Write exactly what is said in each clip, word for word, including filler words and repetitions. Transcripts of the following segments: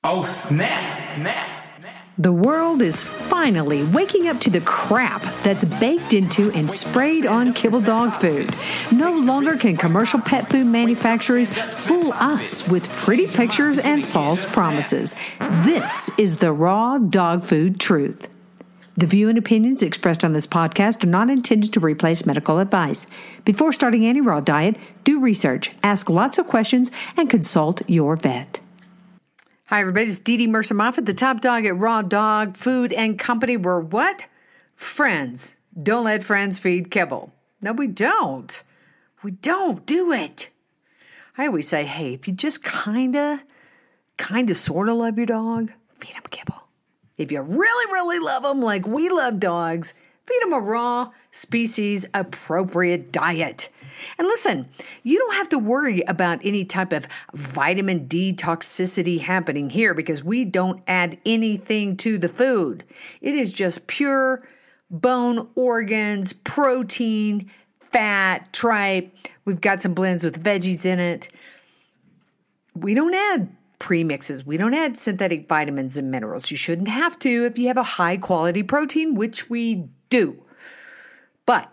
Oh, snap, snap, snap. The world is finally waking up to the crap that's baked into and sprayed on kibble dog food. No longer can commercial pet food manufacturers fool us with pretty pictures and false promises. This is the raw dog food truth. The view and opinions expressed on this podcast are not intended to replace medical advice. Before starting any raw diet, do research, ask lots of questions, and consult your vet. Hi, everybody. It's Dee Dee Mercer Moffat, the top dog at Raw Dog Food and Company. We're what? Friends. Don't let friends feed kibble. No, we don't. We don't do it. I always say, hey, if you just kind of, kind of, sort of love your dog, feed them kibble. If you really, really love them like we love dogs, feed them a raw, species-appropriate diet. And listen, you don't have to worry about any type of vitamin D toxicity happening here because we don't add anything to the food. It is just pure bone, organs, protein, fat, tripe. We've got some blends with veggies in it. We don't add premixes. We don't add synthetic vitamins and minerals. You shouldn't have to if you have a high-quality protein, which we do. But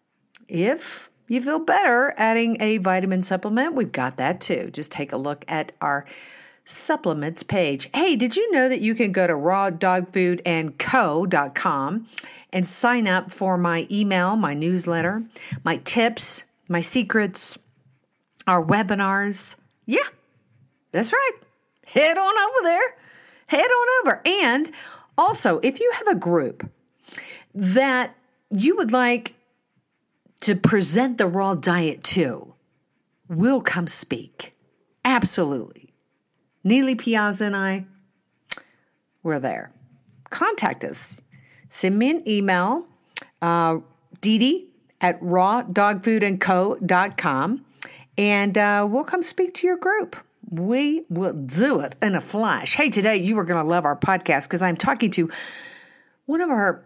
if you feel better adding a vitamin supplement, we've got that too. Just take a look at our supplements page. Hey, did you know that you can go to raw dog food and co dot com and sign up for my email, my newsletter, my tips, my secrets, our webinars? Yeah, that's right. Head on over there. Head on over. And also, if you have a group that you would like to present the raw diet to, we'll come speak. Absolutely. Neely Piazza and I, we're there. Contact us. Send me an email, uh, Dee Dee at raw dog food and co dot com, and uh, we'll come speak to your group. We will do it in a flash. Hey, today you are going to love our podcast because I'm talking to one of our,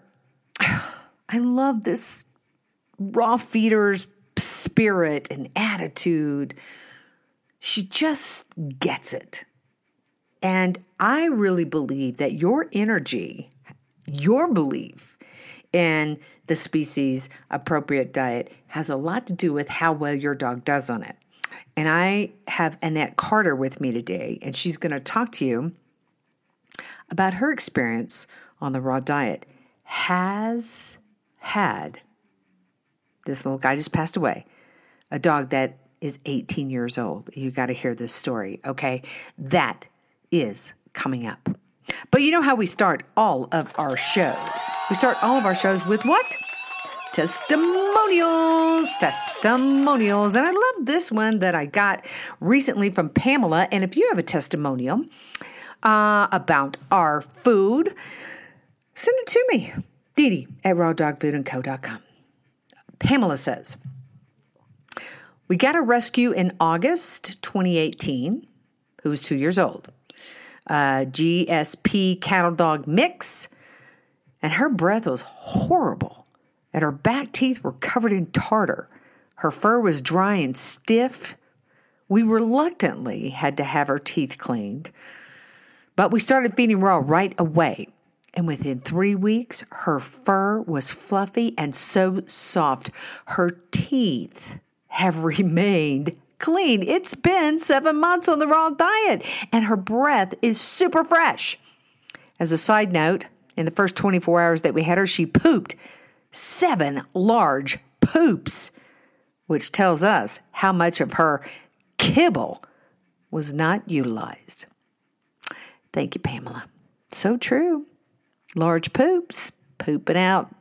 I love this raw feeder's spirit and attitude. She just gets it. And I really believe that your energy, your belief in the species appropriate diet has a lot to do with how well your dog does on it. And I have Annette Carter with me today, and she's going to talk to you about her experience on the raw diet. Has had, this little guy just passed away, a dog that is eighteen years old. You got to hear this story, okay? That is coming up. But you know how we start all of our shows? We start all of our shows with what? Testimonials, testimonials. And I love this one that I got recently from Pamela. And if you have a testimonial uh, about our food, send it to me. Dee Dee at raw dog food and co dot com. Pamela says, we got a rescue in August twenty eighteen, who was two years old. Uh, G S P cattle dog mix, and her breath was horrible, and her back teeth were covered in tartar. Her fur was dry and stiff. We reluctantly had to have her teeth cleaned, but we started feeding raw right away. And within three weeks, her fur was fluffy and so soft. Her teeth have remained clean. It's been seven months on the raw diet, and her breath is super fresh. As a side note, in the first twenty-four hours that we had her, she pooped seven large poops, which tells us how much of her kibble was not utilized. Thank you, Pamela. So true. Large poops, pooping out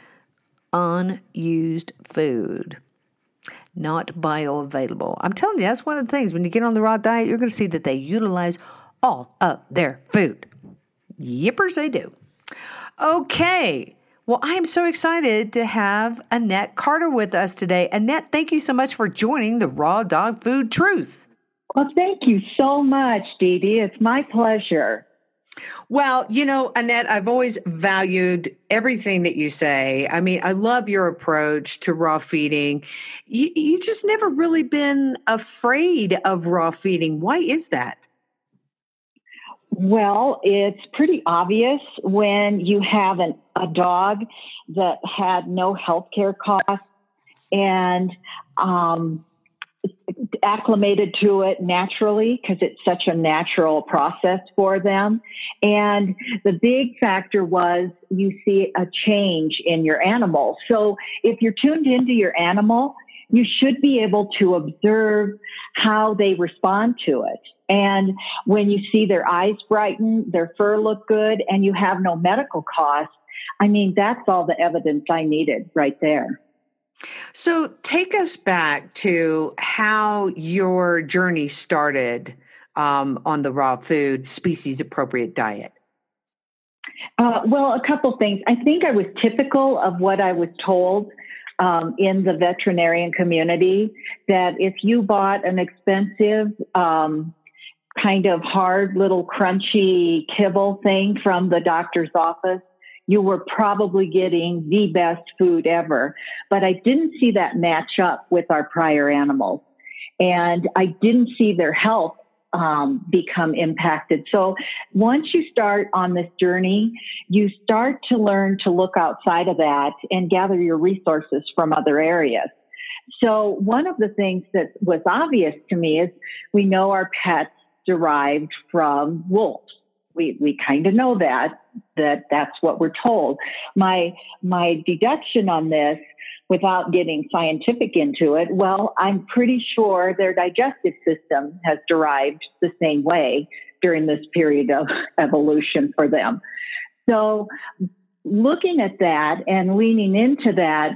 unused food, not bioavailable. I'm telling you, that's one of the things. When you get on the raw diet, you're going to see that they utilize all of their food. Yippers, they do. Okay. Well, I am so excited to have Annette Carter with us today. Annette, thank you so much for joining the Raw Dog Food Truth. Well, thank you so much, Dee Dee. It's my pleasure. Well, you know, Annette, I've always valued everything that you say. I mean, I love your approach to raw feeding. You, you just never really been afraid of raw feeding. Why is that? Well, it's pretty obvious when you have an, a dog that had no health care costs and um, acclimated to it naturally because it's such a natural process for them. And the big factor was you see a change in your animal. So if you're tuned into your animal, you should be able to observe how they respond to it. And when you see their eyes brighten, their fur look good, and you have no medical costs, I mean, that's all the evidence I needed right there. So take us back to how your journey started um, on the raw food, species appropriate diet. Uh, well, a couple things. I think I was typical of what I was told um, in the veterinarian community, that if you bought an expensive, um, kind of hard little crunchy kibble thing from the doctor's office, you were probably getting the best food ever. But I didn't see that match up with our prior animals. And I didn't see their health um, become impacted. So once you start on this journey, you start to learn to look outside of that and gather your resources from other areas. So one of the things that was obvious to me is we know our pets derived from wolves. We we kind of know that, that that's what we're told. My my deduction on this, without getting scientific into it, well, I'm pretty sure their digestive system has derived the same way during this period of evolution for them. So looking at that and leaning into that,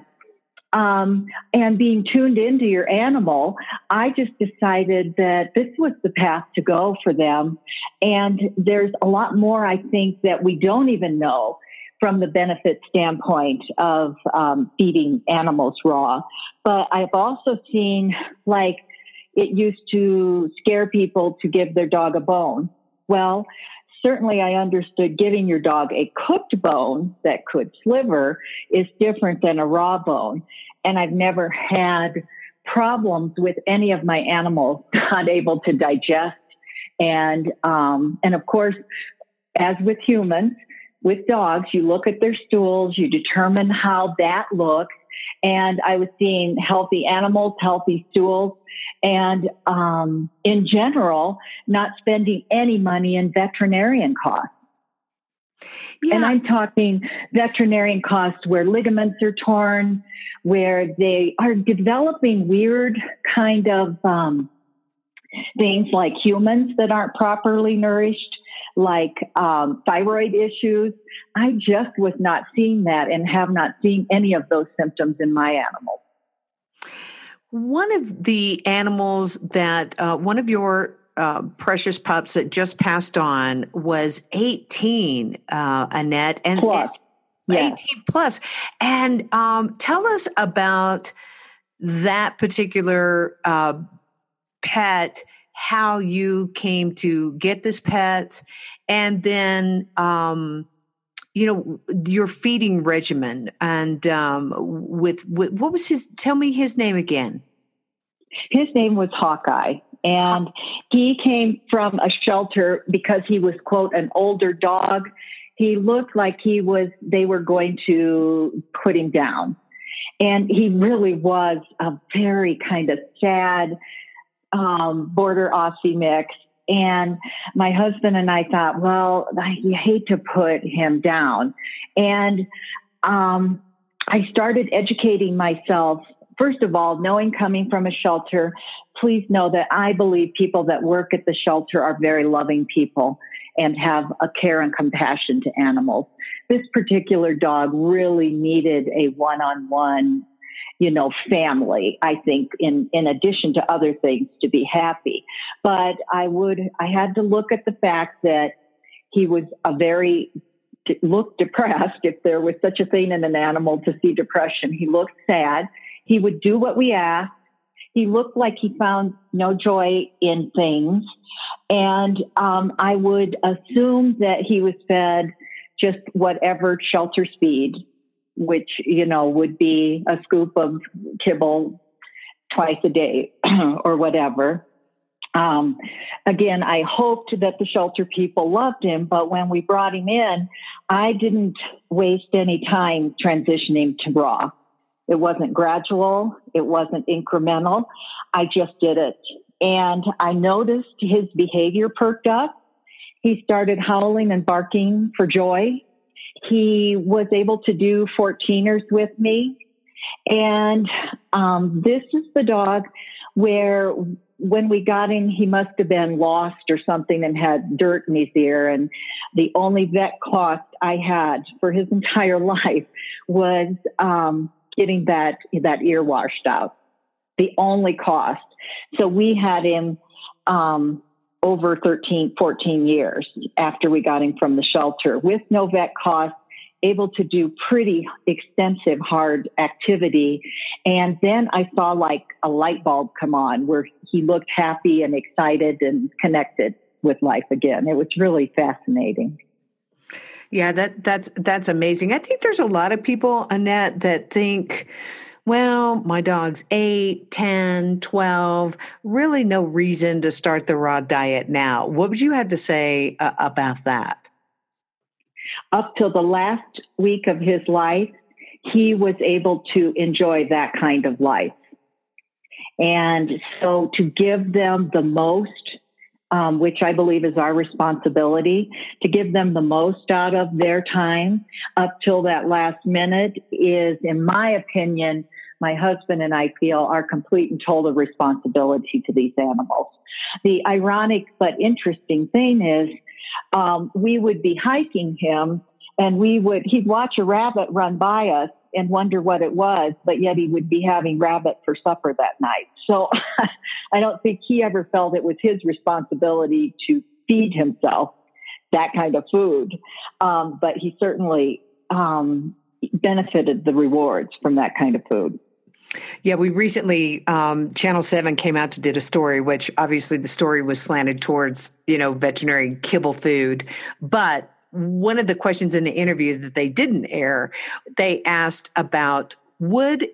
Um, and being tuned into your animal, I just decided that this was the path to go for them. And there's a lot more, I think, that we don't even know from the benefit standpoint of um, feeding animals raw. But I've also seen, like, it used to scare people to give their dog a bone. Well, certainly I understood giving your dog a cooked bone that could sliver is different than a raw bone. And I've never had problems with any of my animals not able to digest. And, um, and of course, as with humans, with dogs, you look at their stools, you determine how that looks. And I was seeing healthy animals, healthy stools, and um, in general, not spending any money in veterinarian costs. Yeah. And I'm talking veterinarian costs where ligaments are torn, where they are developing weird kind of um, things like humans that aren't properly nourished, like um, thyroid issues. I just was not seeing that and have not seen any of those symptoms in my animals. One of the animals that, uh, one of your uh, precious pups that just passed on was eighteen, uh, Annette. And, plus. and Yes. eighteen plus. And um, tell us about that particular uh, pet, how you came to get this pet, and then, um, you know, your feeding regimen. And um, with, with, what was his, tell me his name again. His name was Hawkeye, and he came from a shelter because he was, quote, an older dog. He looked like he was, they were going to put him down. And he really was a very kind of sad, um, border Aussie mix. And my husband and I thought, well, you hate to put him down. And um, I started educating myself. First of all, knowing coming from a shelter, please know that I believe people that work at the shelter are very loving people and have a care and compassion to animals. This particular dog really needed a one-on-one, you know, family, I think, in, in addition to other things, to be happy. But I would, I had to look at the fact that he was a very, looked depressed, if there was such a thing in an animal to see depression. He looked sad. He would do what we asked. He looked like he found no joy in things. And um, I would assume that he was fed just whatever shelter speed, which, you know, would be a scoop of kibble twice a day or whatever. Um, again, I hoped that the shelter people loved him, but when we brought him in, I didn't waste any time transitioning to raw. It wasn't gradual. It wasn't incremental. I just did it. And I noticed his behavior perked up. He started howling and barking for joy. He was able to do fourteeners with me. And um, this is the dog where when we got him, he must have been lost or something and had dirt in his ear. And the only vet cost I had for his entire life was um, getting that, that ear washed out. The only cost. So we had him um, over thirteen, fourteen years after we got him from the shelter with no vet cost, able to do pretty extensive hard activity. And then I saw like a light bulb come on where he looked happy and excited and connected with life again. It was really fascinating. Yeah, that that's that's amazing. I think there's a lot of people, Annette, that think, well, my dog's eight, ten, twelve, really no reason to start the raw diet now. What would you have to say uh, about that? Up till the last week of his life, he was able to enjoy that kind of life. And so to give them the most, um, which I believe is our responsibility, to give them the most out of their time up till that last minute is, in my opinion, my husband and I feel our complete and total responsibility to these animals. The ironic but interesting thing is, um, we would be hiking him and we would, he'd watch a rabbit run by us and wonder what it was, but yet he would be having rabbit for supper that night. So I don't think he ever felt it was his responsibility to feed himself that kind of food. Um, but he certainly um, benefited the rewards from that kind of food. Yeah, we recently, um, Channel seven came out to did a story, which obviously the story was slanted towards, you know, veterinary kibble food. But one of the questions in the interview that they didn't air, they asked about, would,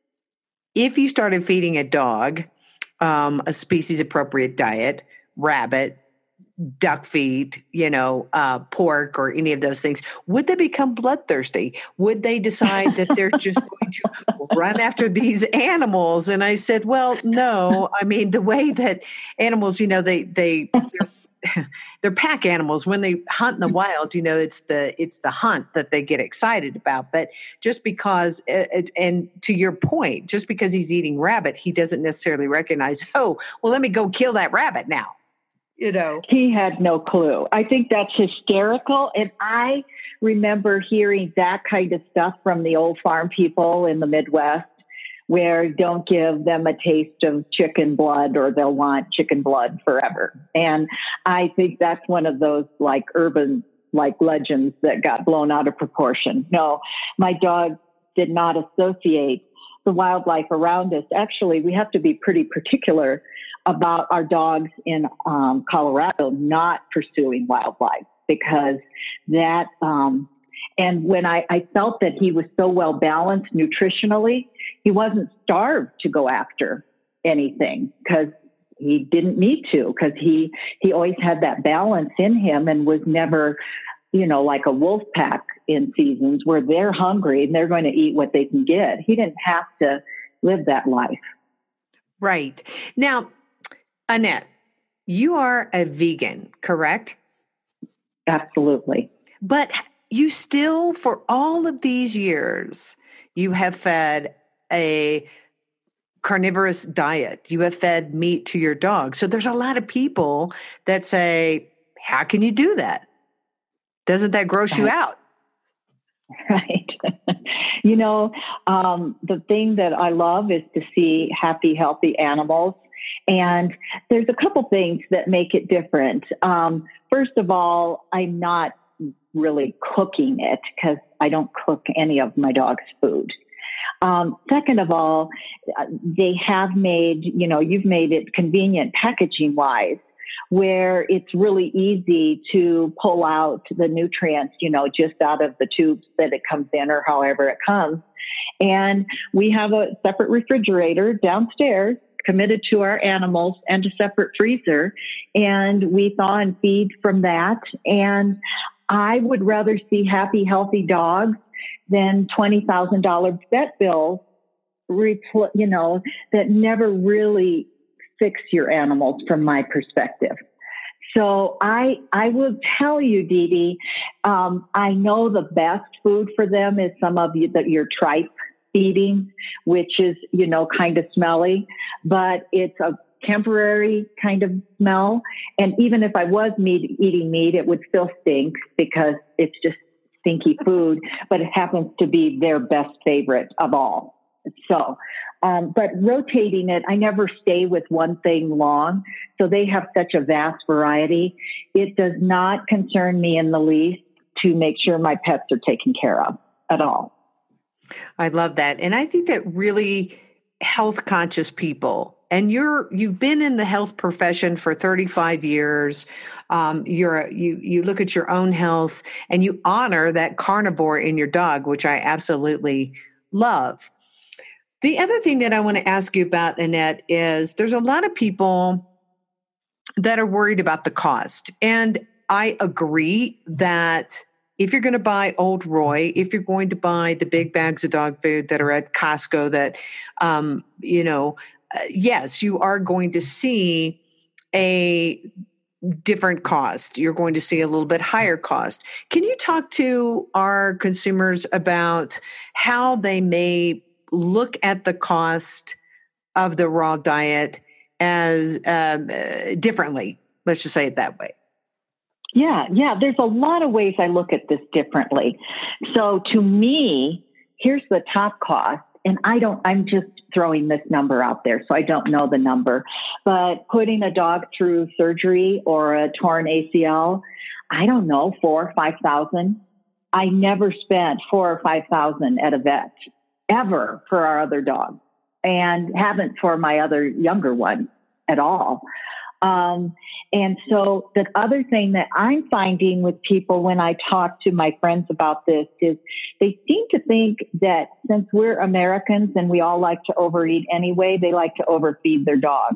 if you started feeding a dog um, a species appropriate diet, rabbit, duck feed, you know, uh, pork or any of those things, would they become bloodthirsty? Would they decide that they're just going to run after these animals? And I said, well, no. I mean, the way that animals, you know, they, they, they're, they're pack animals. When they hunt in the wild, you know, it's the, it's the hunt that they get excited about. But just because, and to your point, just because he's eating rabbit, he doesn't necessarily recognize, oh, well, let me go kill that rabbit now. You know, he had no clue. I think that's hysterical. And I remember hearing that kind of stuff from the old farm people in the Midwest, where don't give them a taste of chicken blood or they'll want chicken blood forever. And I think that's one of those like urban, like legends that got blown out of proportion. No, my dog did not associate the wildlife around us. Actually, we have to be pretty particular about our dogs in um, Colorado not pursuing wildlife, because that, um, and when I, I felt that he was so well balanced nutritionally, he wasn't starved to go after anything because he didn't need to, because he, he always had that balance in him and was never, you know, like a wolf pack in seasons where they're hungry and they're going to eat what they can get. He didn't have to live that life. Right. Now, Annette, you are a vegan, correct? Absolutely. But you still, for all of these years, you have fed a carnivorous diet. You have fed meat to your dog. So there's a lot of people that say, how can you do that? Doesn't that gross you out? Right. You know, um, the thing that I love is to see happy, healthy animals. And there's a couple things that make it different. Um, first of all, I'm not really cooking it because I don't cook any of my dog's food. Um, second of all, they have made, you know, you've made it convenient packaging wise, where it's really easy to pull out the nutrients, you know, just out of the tubes that it comes in or however it comes. And we have a separate refrigerator downstairs committed to our animals and a separate freezer, and we thaw and feed from that. And I would rather see happy, healthy dogs than twenty thousand dollars vet bills, repl- you know, that never really fix your animals from my perspective. So I I will tell you, Dee Dee, um, I know the best food for them is some of you, that your tripe feeding, which is, you know, kind of smelly, but it's a temporary kind of smell. And even if I was meat, eating meat, it would still stink because it's just stinky food, but it happens to be their best favorite of all. So, um, but rotating it, I never stay with one thing long. So they have such a vast variety. It does not concern me in the least to make sure my pets are taken care of at all. I love that. And I think that really health conscious people, and you're, you've been in the health profession for thirty-five years. Um, you're, you, you look at your own health and you honor that carnivore in your dog, which I absolutely love. The other thing that I want to ask you about, Annette, is there's a lot of people that are worried about the cost. And I agree that if you're going to buy Old Roy, if you're going to buy the big bags of dog food that are at Costco, that, um, you know, uh, yes, you are going to see a different cost. You're going to see a little bit higher cost. Can you talk to our consumers about how they may look at the cost of the raw diet as um, uh, differently? Let's just say it that way. Yeah, yeah. There's a lot of ways I look at this differently. So to me, here's the top cost. And I don't, I'm just throwing this number out there, so I don't know the number. But putting a dog through surgery or a torn A C L, I don't know, four or five thousand. I never spent four or five thousand at a vet ever for our other dog, and haven't for my other younger one at all. Um, and so the other thing that I'm finding with people when I talk to my friends about this is they seem to think that since we're Americans and we all like to overeat anyway, they like to overfeed their dog.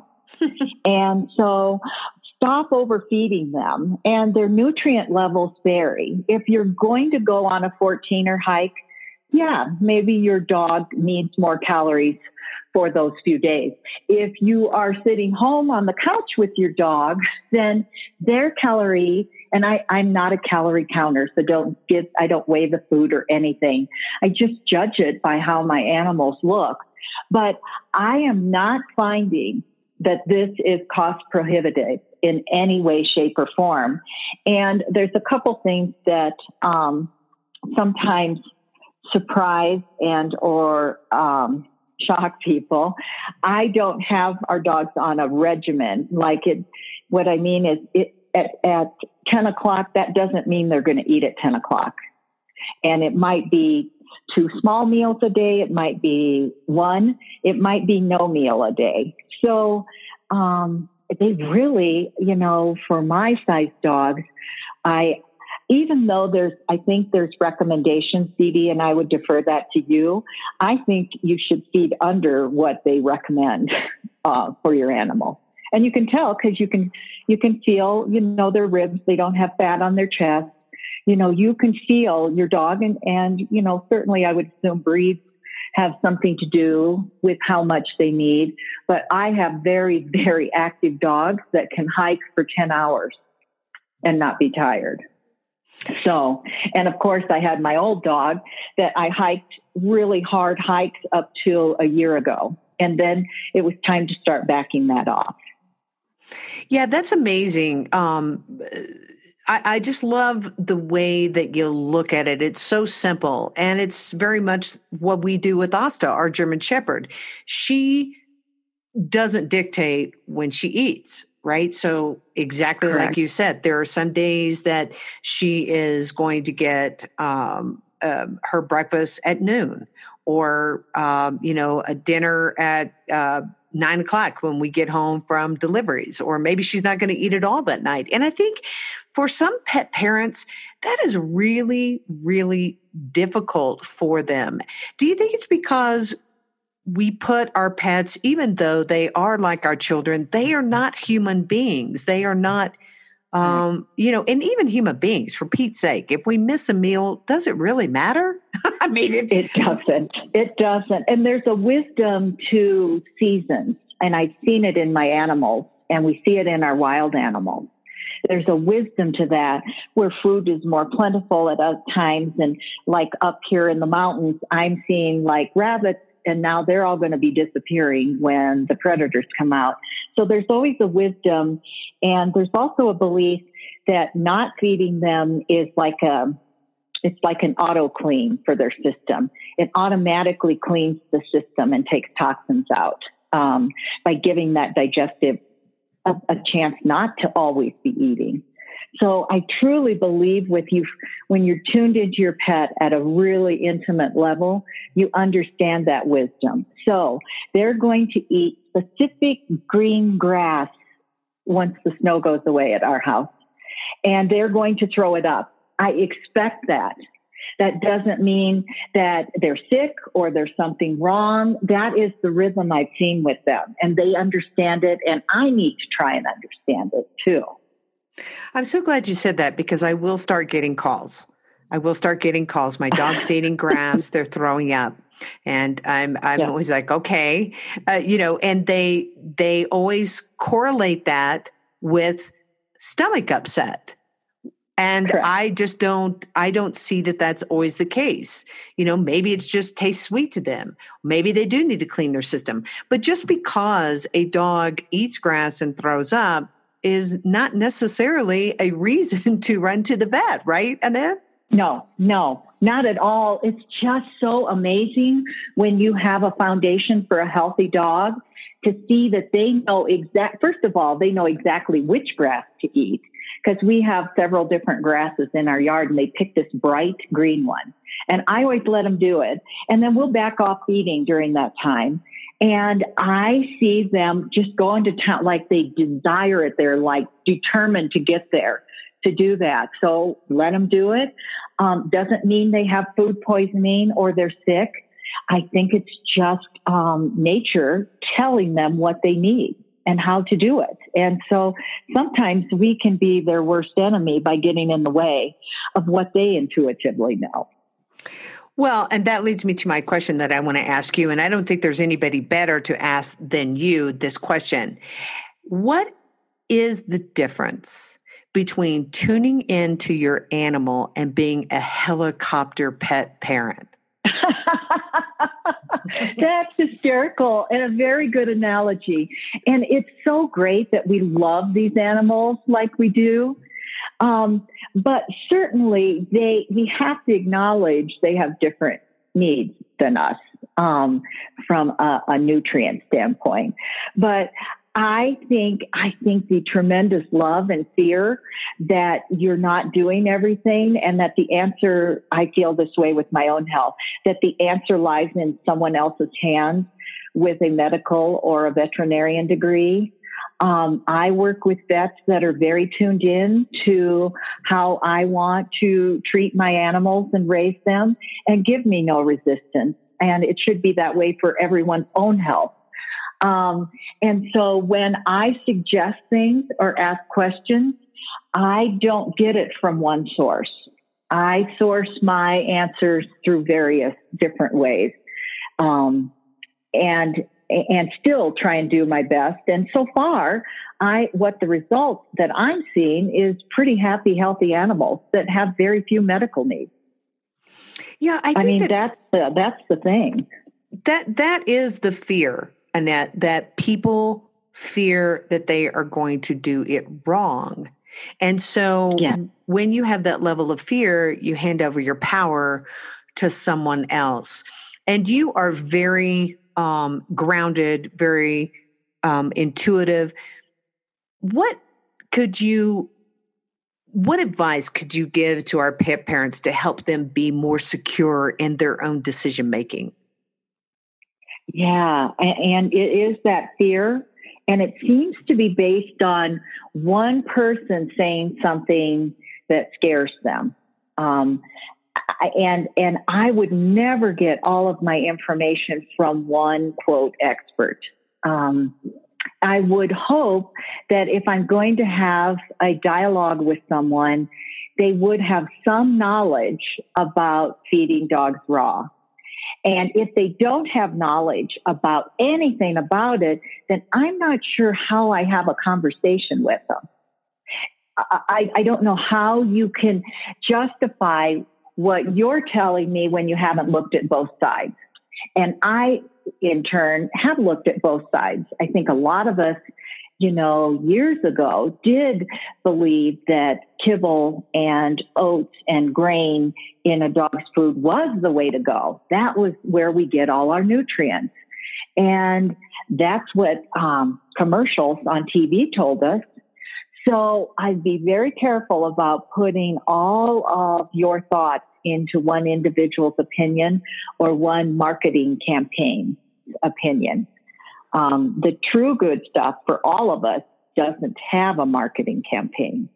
And so stop overfeeding them, and their nutrient levels vary. If you're going to go on a fourteener hike, yeah, maybe your dog needs more calories for those few days. If you are sitting home on the couch with your dog, then their calorie, and I, I'm not a calorie counter, so don't get, I don't weigh the food or anything. I just judge it by how my animals look. But I am not finding that this is cost prohibitive in any way, shape, or form. And there's a couple things that um, sometimes surprise and or um, shock people. I don't have our dogs on a regimen. Like it, what I mean is it, at, at ten o'clock, that doesn't mean they're going to eat at ten o'clock. And it might be two small meals a day. It might be one. It might be no meal a day. So um, they really, you know, for my size dogs, I, even though there's, I think there's recommendations, Dee Dee, and I would defer that to you, I think you should feed under what they recommend uh, for your animal. And you can tell because you can, you can feel, you know, their ribs, they don't have fat on their chest. You know, you can feel your dog, and, and, you know, certainly I would assume breeds have something to do with how much they need. But I have very, very active dogs that can hike for ten hours and not be tired. So, and of course I had my old dog that I hiked really hard hikes up till a year ago. And then it was time to start backing that off. Yeah, that's amazing. Um, I, I just love the way that you look at it. It's so simple, and it's very much what we do with Asta, our German Shepherd. She doesn't dictate when she eats, right? So exactly Correct. like you said, there are some days that she is going to get um, uh, her breakfast at noon, or, um, you know, a dinner at uh, nine o'clock when we get home from deliveries, or maybe she's not going to eat it all that night. And I think for some pet parents, that is really, really difficult for them. Do you think it's because we put our pets, even though they are like our children, they are not human beings. They are not, um, you know, and even human beings, for Pete's sake, if we miss a meal, does it really matter? I mean, it's, it doesn't. It doesn't. And there's a wisdom to seasons, and I've seen it in my animals, and we see it in our wild animals. There's a wisdom to that, where food is more plentiful at other times. And like up here in the mountains, I'm seeing like rabbits, and now they're all going to be disappearing when the predators come out. So there's always a wisdom. And there's also a belief that not feeding them is like a, it's like an auto clean for their system. It automatically cleans the system and takes toxins out um, by giving that digestive A, a chance not to always be eating. So I truly believe with you, when you're tuned into your pet at a really intimate level, you understand that wisdom. So they're going to eat specific green grass once the snow goes away at our house, and they're going to throw it up. I expect that. That doesn't mean that they're sick or there's something wrong. That is the rhythm I've seen with them, and they understand it, and I need to try and understand it too. I'm so glad you said that, because I will start getting calls. I will start getting calls. My dog's eating grass; they're throwing up, and I'm I'm yeah. always like, okay, uh, you know. And they they always correlate that with stomach upset. And Correct. I just don't, I don't see that that's always the case. You know, maybe it's just tastes sweet to them. Maybe they do need to clean their system. But just because a dog eats grass and throws up is not necessarily a reason to run to the vet, right, Annette? No, no, not at all. It's just so amazing when you have a foundation for a healthy dog to see that they know exact, first of all, they know exactly which grass to eat. Because we have several different grasses in our yard, and they pick this bright green one. And I always let them do it. And then we'll back off feeding during that time. And I see them just go into town like they desire it. They're like determined to get there to do that. So let them do it. Um, doesn't mean they have food poisoning or they're sick. I think it's just um, nature telling them what they need and how to do it. And so sometimes we can be their worst enemy by getting in the way of what they intuitively know. Well, and that leads me to my question that I want to ask you, and I don't think there's anybody better to ask than you this question. What is the difference between tuning into your animal and being a helicopter pet parent? That's hysterical and a very good analogy. And it's so great that we love these animals like we do. Um, but certainly they, we have to acknowledge they have different needs than us um, from a, a nutrient standpoint. But I think, I think the tremendous love and fear that you're not doing everything, and that the answer, I feel this way with my own health, that the answer lies in someone else's hands with a medical or a veterinarian degree. Um, I work with vets that are very tuned in to how I want to treat my animals and raise them, and give me no resistance. And it should be that way for everyone's own health. Um, and so when I suggest things or ask questions, I don't get it from one source. I source my answers through various different ways, um, and and still try and do my best. And so far, I what the results that I'm seeing is pretty happy, healthy animals that have very few medical needs. Yeah, I, think I mean that, that's the, that's the thing. That that is the fear, Annette, that people fear that they are going to do it wrong. And so yeah. when you have that level of fear, you hand over your power to someone else. And you are very um, grounded, very um, intuitive. What could you, what advice could you give to our pet parents to help them be more secure in their own decision-making? Yeah, and it is that fear, and it seems to be based on one person saying something that scares them. Um, I, and and I would never get all of my information from one quote expert. Um, I would hope that if I'm going to have a dialogue with someone, they would have some knowledge about feeding dogs raw. And if they don't have knowledge about anything about it, then I'm not sure how I have a conversation with them. I, I don't know how you can justify what you're telling me when you haven't looked at both sides. And I, in turn, have looked at both sides. I think a lot of us, you know, years ago did believe that kibble and oats and grain in a dog's food was the way to go. That was where we get all our nutrients. And that's what um, commercials on T V told us. So I'd be very careful about putting all of your thoughts into one individual's opinion or one marketing campaign opinion. Um, the true good stuff for all of us doesn't have a marketing campaign.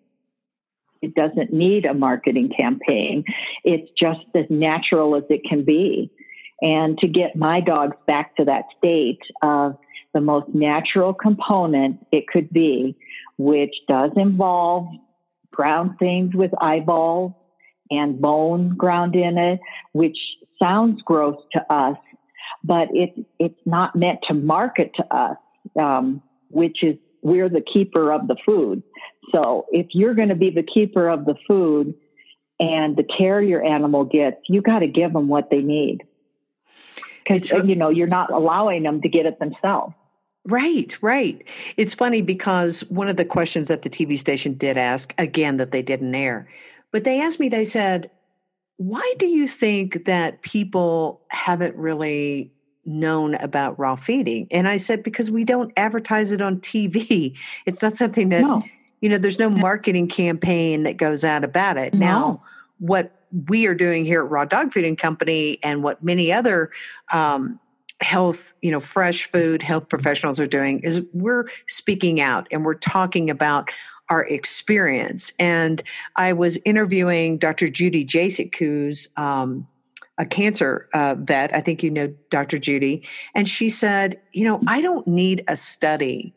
It doesn't need a marketing campaign. It's just as natural as it can be. And to get my dogs back to that state of the most natural component it could be, which does involve ground things with eyeballs and bone ground in it, which sounds gross to us, but it, it's not meant to market to us, um, which is we're the keeper of the food. So if you're going to be the keeper of the food and the care your animal gets, you got to give them what they need. Because, you know, you're not allowing them to get it themselves. Right, right. It's funny because one of the questions that the T V station did ask, again, that they didn't air, but they asked me, they said, why do you think that people haven't really known about raw feeding? And I said, because we don't advertise it on T V. It's not something that, no. you know, there's no marketing campaign that goes out about it. No. Now, what we are doing here at Raw Dog Food and Company and what many other um, health, you know, fresh food health professionals are doing is we're speaking out and we're talking about our experience. And I was interviewing Doctor Judy Jasek, who's um, a cancer uh, vet. I think you know Doctor Judy. And she said, you know, I don't need a study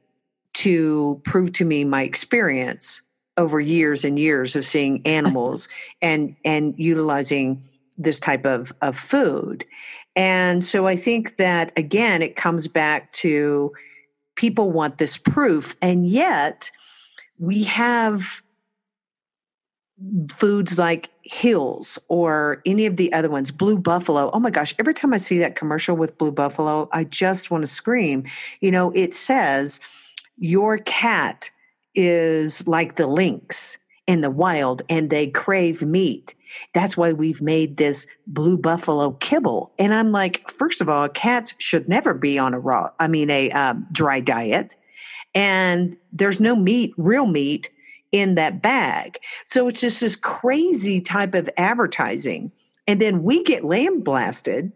to prove to me my experience over years and years of seeing animals and, and utilizing this type of, of food. And so I think that, again, it comes back to people want this proof. And yet we have foods like Hills or any of the other ones, Blue Buffalo. Oh my gosh, every time I see that commercial with Blue Buffalo, I just want to scream. You know, it says your cat is like the lynx in the wild and they crave meat. That's why we've made this Blue Buffalo kibble. And I'm like, first of all, cats should never be on a raw, I mean, a um, dry diet. And there's no meat, real meat in that bag. So it's just this crazy type of advertising. And then we get lambasted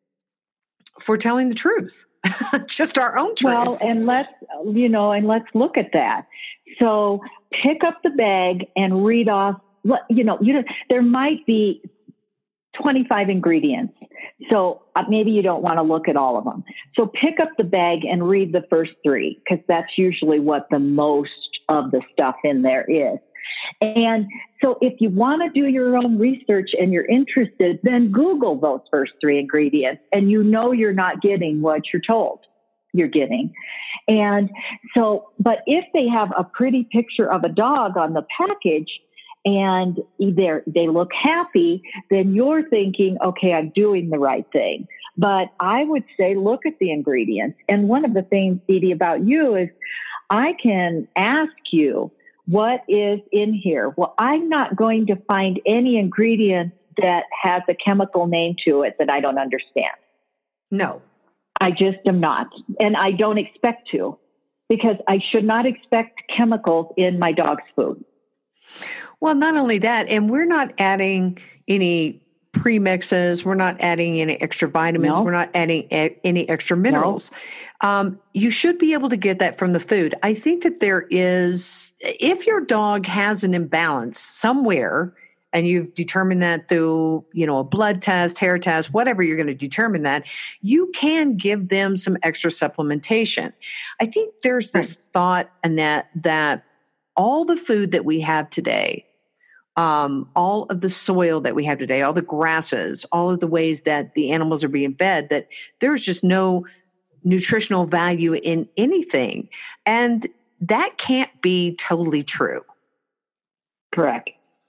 for telling the truth, just our own truth. Well, and let's, you know, and let's look at that. So pick up the bag and read off, you know, you know, there might be twenty-five ingredients. So uh, maybe you don't want to look at all of them. So pick up the bag and read the first three, because that's usually what the most of the stuff in there is. And so if you want to do your own research and you're interested, then Google those first three ingredients and you know you're not getting what you're told you're getting. And so, but if they have a pretty picture of a dog on the package and either they look happy, then you're thinking, okay, I'm doing the right thing. But I would say, look at the ingredients. And one of the things, Dee Dee, about you is I can ask you, what is in here? Well, I'm not going to find any ingredient that has a chemical name to it that I don't understand. No. I just am not. And I don't expect to, because I should not expect chemicals in my dog's food. Well, not only that, and we're not adding any premixes. We're not adding any extra vitamins. No. We're not adding a- any extra minerals. No. Um, you should be able to get that from the food. I think that there is, if your dog has an imbalance somewhere, and you've determined that through, you know, a blood test, hair test, whatever you're going to determine that, you can give them some extra supplementation. I think there's this right. thought, Annette, that all the food that we have today, um, all of the soil that we have today, all the grasses, all of the ways that the animals are being fed, that there's just no nutritional value in anything. And that can't be totally true. Correct.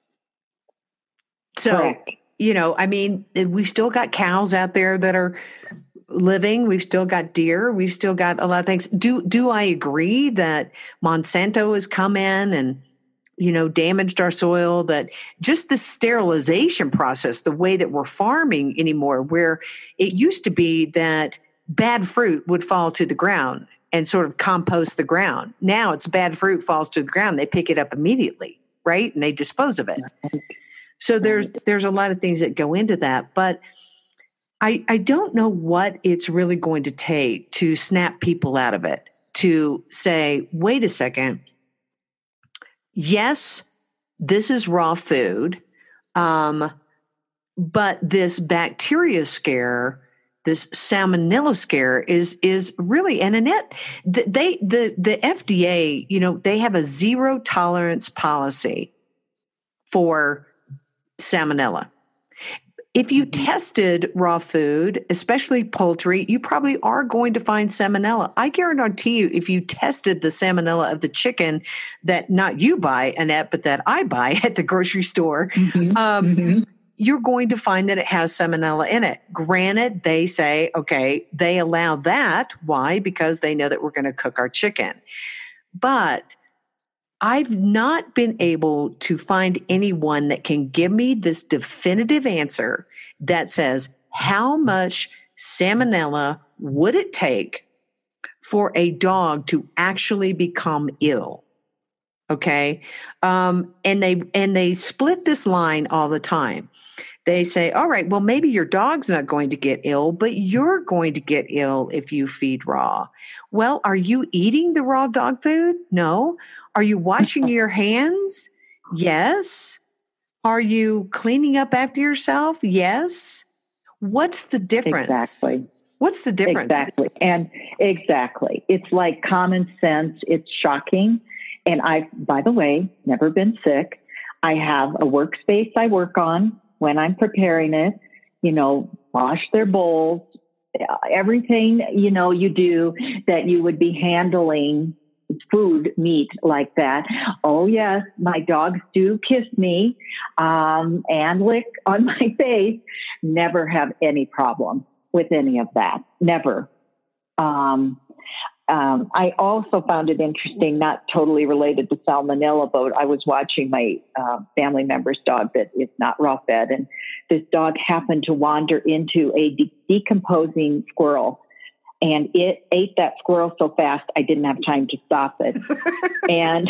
So, Correct. you know, I mean, we've still got cows out there that are living. We've still got deer. We've still got a lot of things. Do, do I agree that Monsanto has come in and, you know, damaged our soil, that just the sterilization process, the way that we're farming anymore, where it used to be that bad fruit would fall to the ground and sort of compost the ground. Now it's bad fruit falls to the ground. They pick it up immediately, right? And they dispose of it. So there's there's a lot of things that go into that. But I, I don't know what it's really going to take to snap people out of it, to say, wait a second, yes, this is raw food, um, but this bacteria scare, this salmonella scare is is really, and Annette, they the the F D A, you know, they have a zero tolerance policy for salmonella. If you tested raw food, especially poultry, you probably are going to find salmonella. I guarantee you, if you tested the salmonella of the chicken that not you buy, Annette, but that I buy at the grocery store, mm-hmm. Um, mm-hmm. you're going to find that it has salmonella in it. Granted, they say, okay, they allow that. Why? Because they know that we're going to cook our chicken. But I've not been able to find anyone that can give me this definitive answer that says, how much salmonella would it take for a dog to actually become ill? Okay. Um, and they, and they split this line all the time. They say, all right, well, maybe your dog's not going to get ill, but you're going to get ill if you feed raw. Well, are you eating the raw dog food? No. Are you washing your hands? Yes. Are you cleaning up after yourself? Yes. What's the difference? Exactly. What's the difference? Exactly. And exactly. It's like common sense. It's shocking. And I've, by the way, never been sick. I have a workspace I work on when I'm preparing it, you know, wash their bowls, everything, you know, you do that you would be handling food, meat like that. Oh, yes, my dogs do kiss me um, and lick on my face. Never have any problem with any of that. Never. Um, um, I also found it interesting, not totally related to salmonella, but I was watching my uh, family member's dog that is not raw fed, and this dog happened to wander into a de- decomposing squirrel. And it ate that squirrel so fast, I didn't have time to stop it. And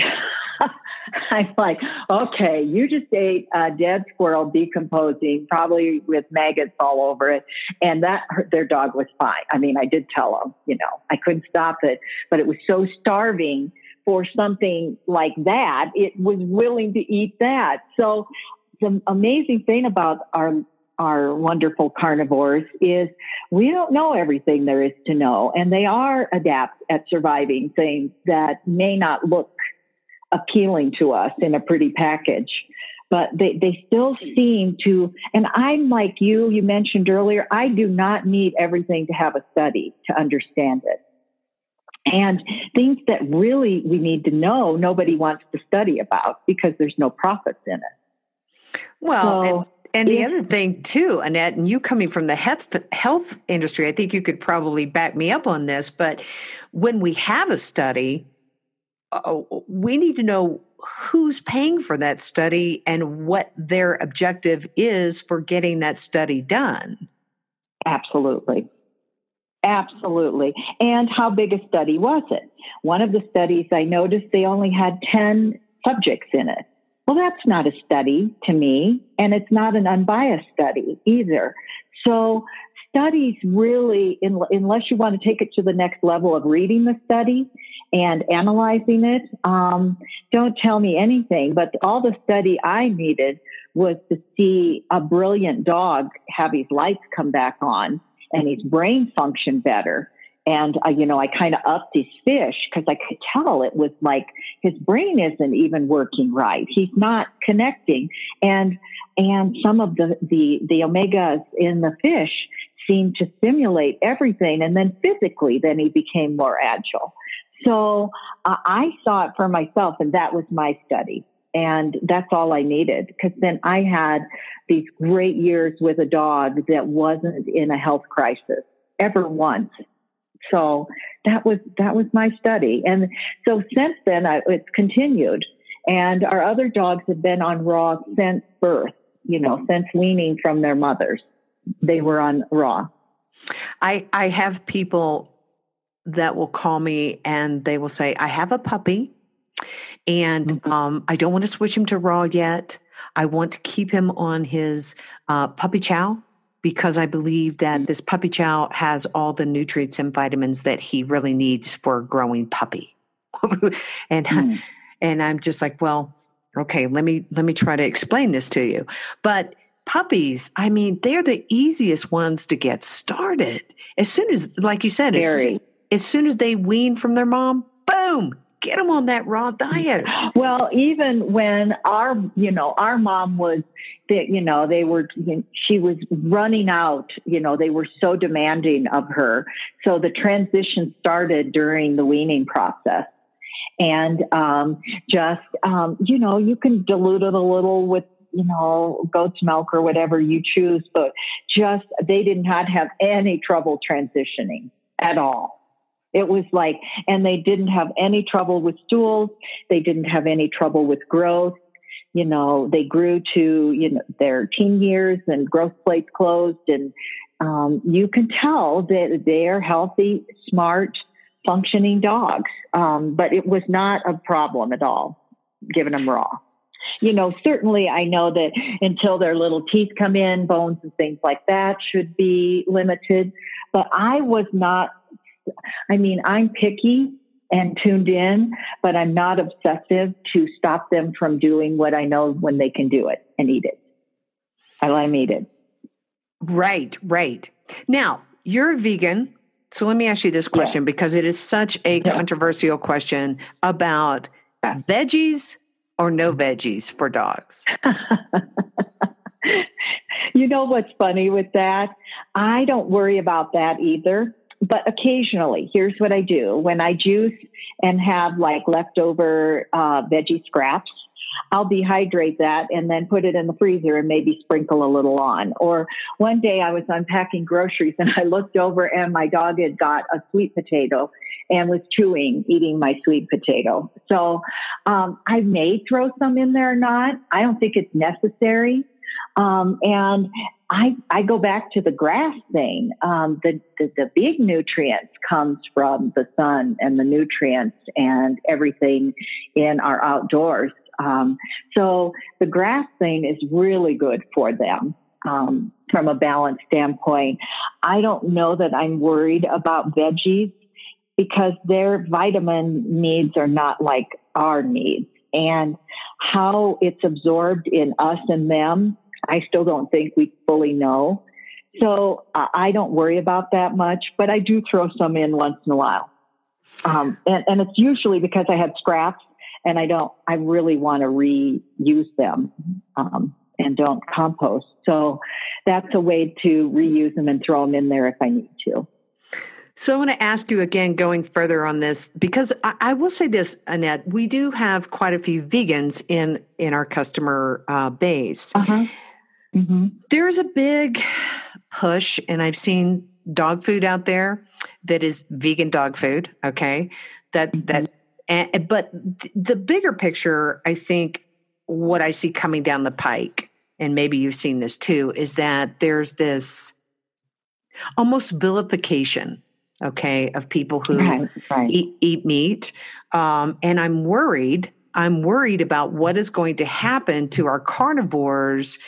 I'm like, okay, you just ate a dead squirrel decomposing, probably with maggots all over it. And that, their dog was fine. I mean, I did tell them, you know, I couldn't stop it, but it was so starving for something like that, it was willing to eat that. So the amazing thing about our our wonderful carnivores is we don't know everything there is to know, and they are adept at surviving things that may not look appealing to us in a pretty package, but they, they still seem to, and I'm like you, you mentioned earlier, I do not need everything to have a study to understand it. And things that really we need to know, nobody wants to study about because there's no profits in it. Well, so, and- And the other thing too, Annette, and you coming from the health, health industry, I think you could probably back me up on this, but when we have a study, uh, we need to know who's paying for that study and what their objective is for getting that study done. Absolutely. Absolutely. And how big a study was it? One of the studies I noticed, they only had ten subjects in it. Well, that's not a study to me, and it's not an unbiased study either. So studies really, unless you want to take it to the next level of reading the study and analyzing it, um, don't tell me anything. But all the study I needed was to see a brilliant dog have his lights come back on and his brain function better. And, uh, you know, I kind of upped his fish because I could tell it was like his brain isn't even working right. He's not connecting. And and some of the, the, the omegas in the fish seemed to stimulate everything. And then physically, then he became more agile. So uh, I saw it for myself, and that was my study. And that's all I needed, because then I had these great years with a dog that wasn't in a health crisis ever once. So that was that was my study. And so since then, I, it's continued. And our other dogs have been on raw since birth, you know, since weaning from their mothers. They were on raw. I, I have people that will call me and they will say, I have a puppy and mm-hmm. um, I don't want to switch him to raw yet. I want to keep him on his uh, puppy chow, because I believe that this puppy chow has all the nutrients and vitamins that he really needs for a growing puppy. and mm. and I'm just like, well, okay, let me let me try to explain this to you. But puppies, I mean, they're the easiest ones to get started. As soon as, like you said, as, as soon as they wean from their mom, boom, get them on that raw diet. Well, even when our, you know, our mom was, that, you know, they were, you know, she was running out, you know, they were so demanding of her. So the transition started during the weaning process. And um, just, um, you know, you can dilute it a little with, you know, goat's milk or whatever you choose, but just, they did not have any trouble transitioning at all. It was like, and they didn't have any trouble with stools. They didn't have any trouble with growth. You know, they grew to, you know, their teen years and growth plates closed. And um, you can tell that they're healthy, smart, functioning dogs. Um, but it was not a problem at all, giving them raw. You know, certainly I know that until their little teeth come in, bones and things like that should be limited. But I was not, I mean, I'm picky and tuned in, but I'm not obsessive to stop them from doing what I know when they can do it and eat it. I let them eat it. Right, right. Now, you're a vegan. So let me ask you this question, yeah. because it is such a yeah. controversial question about yeah. veggies or no veggies for dogs. You know what's funny with that? I don't worry about that either. But occasionally, here's what I do. When I juice and have like leftover uh, veggie scraps, I'll dehydrate that and then put it in the freezer and maybe sprinkle a little on. Or one day I was unpacking groceries and I looked over and my dog had got a sweet potato and was chewing, eating my sweet potato. So um, I may throw some in there or not. I don't think it's necessary. Um, and I, I go back to the grass thing. Um, the, the, the big nutrients comes from the sun and the nutrients and everything in our outdoors. Um, so the grass thing is really good for them, um, from a balance standpoint. I don't know that I'm worried about veggies because their vitamin needs are not like our needs, and how it's absorbed in us and them, I still don't think we fully know. So uh, I don't worry about that much, but I do throw some in once in a while. Um, and, and it's usually because I have scraps and I don't, I really want to reuse them um, and don't compost. So that's a way to reuse them and throw them in there if I need to. So I want to ask you again, going further on this, because I, I will say this, Annette, we do have quite a few vegans in, in our customer uh, base. Uh-huh. Mm-hmm. There's a big push, and I've seen dog food out there that is vegan dog food. Okay. That, mm-hmm. that, and, but th- the bigger picture, I think what I see coming down the pike, and maybe you've seen this too, is that there's this almost vilification, okay, of people who right, right. Eat, eat meat. Um, and I'm worried, I'm worried about what is going to happen to our carnivores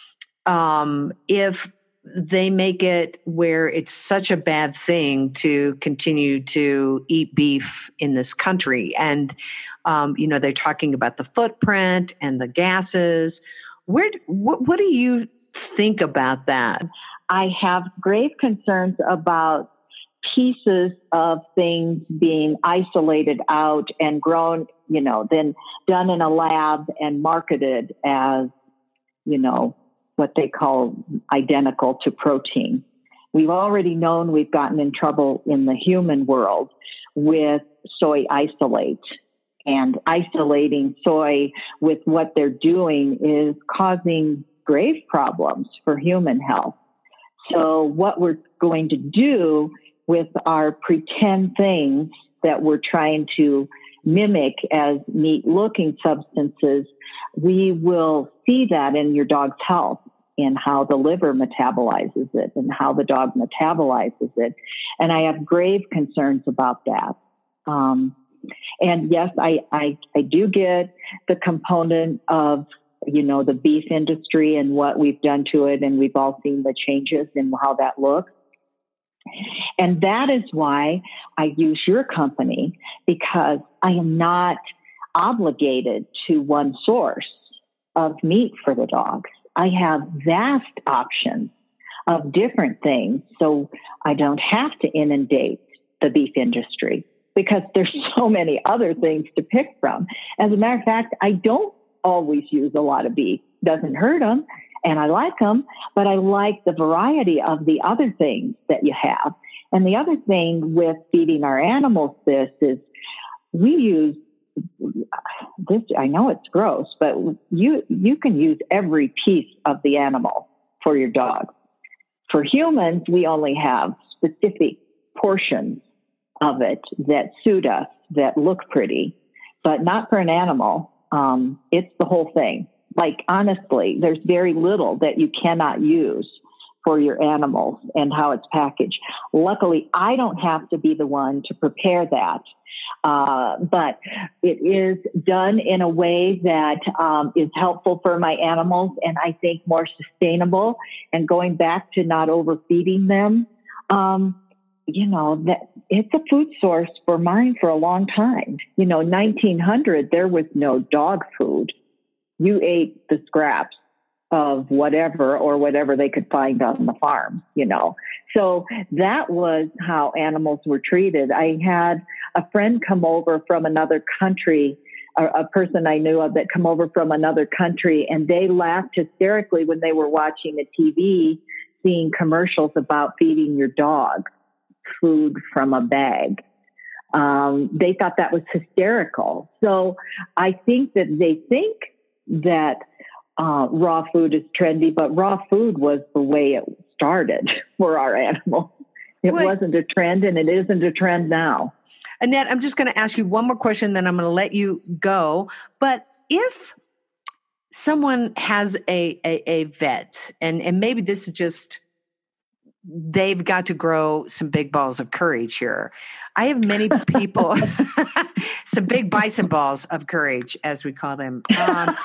um, if they make it where it's such a bad thing to continue to eat beef in this country. And, um, you know, they're talking about the footprint and the gases. Where, what, what do you think about that? I have grave concerns about pieces of things being isolated out and grown, you know, then done in a lab and marketed as, you know, what they call identical to protein. We've already known we've gotten in trouble in the human world with soy isolate. And isolating soy with what they're doing is causing grave problems for human health. So what we're going to do with our pretend things that we're trying to mimic as neat-looking substances, we will see that in your dog's health, in how the liver metabolizes it and how the dog metabolizes it. And I have grave concerns about that. Um, And yes, I, I, I do get the component of, you know, the beef industry and what we've done to it. And we've all seen the changes in how that looks. And that is why I use your company, because I am not obligated to one source of meat for the dogs. I have vast options of different things. So I don't have to inundate the beef industry, because there's so many other things to pick from. As a matter of fact, I don't always use a lot of beef. Doesn't hurt them, and I like them, but I like the variety of the other things that you have. And the other thing with feeding our animals this is we use this, I know it's gross, but you, you can use every piece of the animal for your dog. For humans, we only have specific portions of it that suit us, that look pretty, but not for an animal. Um, it's the whole thing. Like, honestly, there's very little that you cannot use for your animals and how it's packaged. Luckily, I don't have to be the one to prepare that. Uh, but it is done in a way that um, is helpful for my animals, and I think more sustainable. And going back to not overfeeding them, um, you know, that it's a food source for mine for a long time. You know, nineteen hundred, there was no dog food. You ate the scraps of whatever or whatever they could find on the farm, you know. So that was how animals were treated. I had a friend come over from another country, a, a person I knew of that come over from another country, and they laughed hysterically when they were watching the T V, seeing commercials about feeding your dog food from a bag. Um, they thought that was hysterical. So I think that they think that uh, raw food is trendy, but raw food was the way it started for our animals. It Wait. wasn't a trend, and it isn't a trend now. Annette, I'm just going to ask you one more question, then I'm going to let you go. But if someone has a, a, a vet, and, and maybe this is just, they've got to grow some big balls of courage here. I have many people, some big bison balls of courage, as we call them. Um,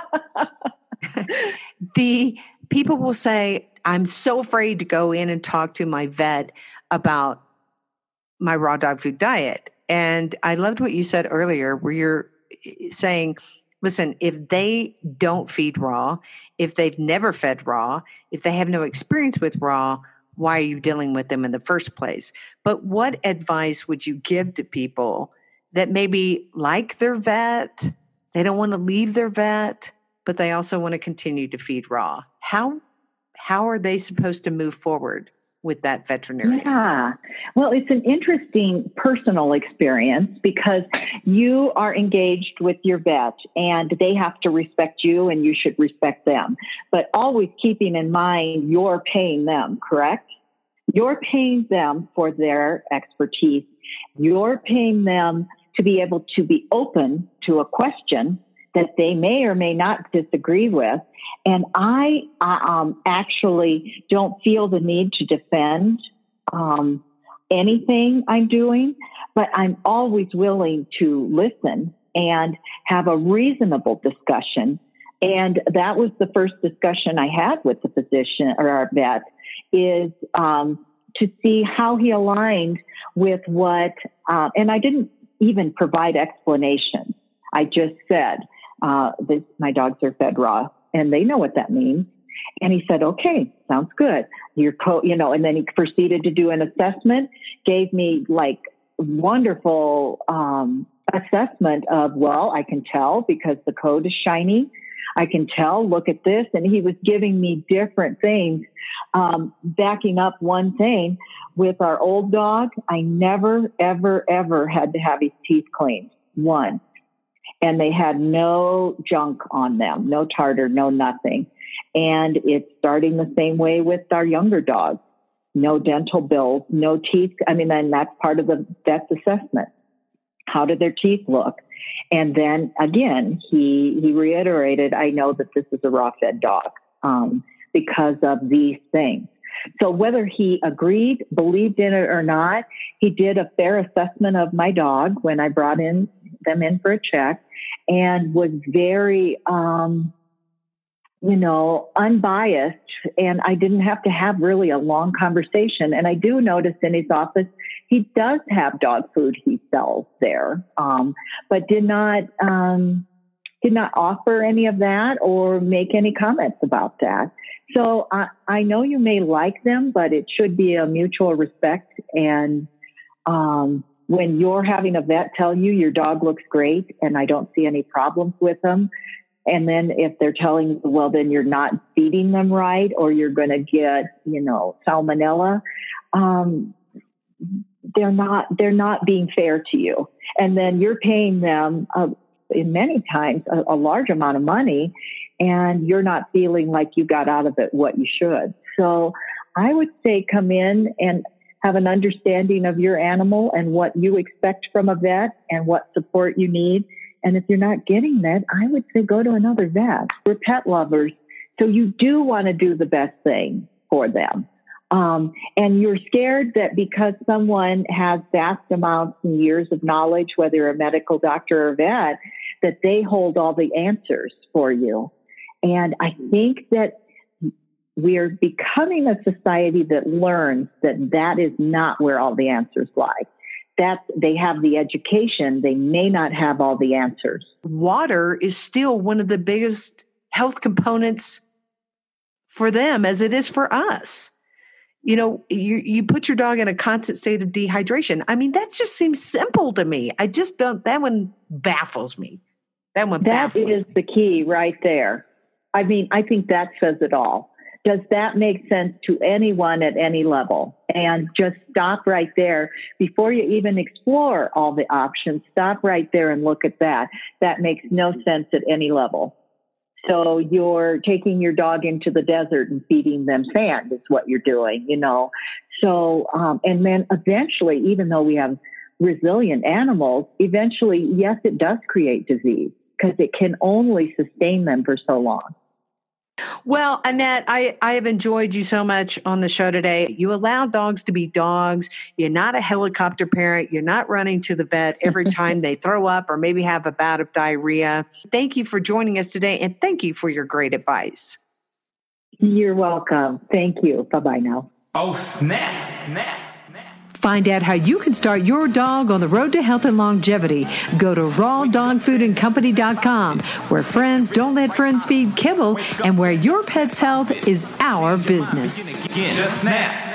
the people will say, I'm so afraid to go in and talk to my vet about my raw dog food diet. And I loved what you said earlier, where you're saying, listen, if they don't feed raw, if they've never fed raw, if they have no experience with raw, why are you dealing with them in the first place? But what advice would you give to people that maybe like their vet, they don't want to leave their vet, but they also want to continue to feed raw? How how are they supposed to move forward with that veterinarian? Yeah. Well, it's an interesting personal experience because you are engaged with your vet and they have to respect you and you should respect them. But always keeping in mind you're paying them, correct? You're paying them for their expertise. You're paying them to be able to be open to a question that they may or may not disagree with. And I um, actually don't feel the need to defend um, anything I'm doing, but I'm always willing to listen and have a reasonable discussion. And that was the first discussion I had with the physician or our vet, is um, to see how he aligned with what, uh, and I didn't even provide explanations. I just said, uh, this, my dogs are fed raw and they know what that means. And he said, okay, sounds good. Your co, you know, and then he proceeded to do an assessment, gave me like wonderful um, assessment of, well, I can tell because the coat is shiny. I can tell, look at this. And he was giving me different things, um, backing up one thing. With our old dog, I never, ever, ever had to have his teeth cleaned once. And they had no junk on them, no tartar, no nothing. And it's starting the same way with our younger dogs. No dental bills, no teeth. I mean, and that's part of the vet's assessment. How do their teeth look? And then again, he he reiterated, I know that this is a raw-fed dog um, because of these things. So whether he agreed, believed in it or not, he did a fair assessment of my dog when I brought in them in for a check, and was very, um, you know, unbiased. And I didn't have to have really a long conversation. And I do notice in his office, he does have dog food he sells there, um, but did not um, did not offer any of that or make any comments about that. So I, I know you may like them, but it should be a mutual respect. And um, when you're having a vet tell you your dog looks great and I don't see any problems with them, and then if they're telling you, well, then you're not feeding them right, or you're going to get, you know, salmonella, um, they're not, they're not being fair to you. And then you're paying them, uh, in many times, a, a large amount of money, and you're not feeling like you got out of it what you should. So I would say come in and have an understanding of your animal and what you expect from a vet and what support you need. And if you're not getting that, I would say go to another vet. We're pet lovers, so you do want to do the best thing for them. Um, and you're scared that because someone has vast amounts and years of knowledge, whether a medical doctor or a vet, that they hold all the answers for you. And I think that we are becoming a society that learns that that is not where all the answers lie. That they have the education, they may not have all the answers. Water is still one of the biggest health components for them as it is for us. You know, you, you put your dog in a constant state of dehydration. I mean, that just seems simple to me. I just don't, that one baffles me. That one baffles me. That is the key right there. I mean, I think that says it all. Does that make sense to anyone at any level? And just stop right there before you even explore all the options. Stop right there and look at that. That makes no sense at any level. So you're taking your dog into the desert and feeding them sand is what you're doing, you know. So, um, and then eventually, even though we have resilient animals, eventually, yes, it does create disease because it can only sustain them for so long. Well, Annette, I, I have enjoyed you so much on the show today. You allow dogs to be dogs. You're not a helicopter parent. You're not running to the vet every time they throw up or maybe have a bout of diarrhea. Thank you for joining us today, and thank you for your great advice. You're welcome. Thank you. Bye-bye now. Oh, snap, snap, snap. Find out how you can start your dog on the road to health and longevity. Go to raw dog food and company dot com, where friends don't let friends feed kibble and where your pet's health is our business. Just snap.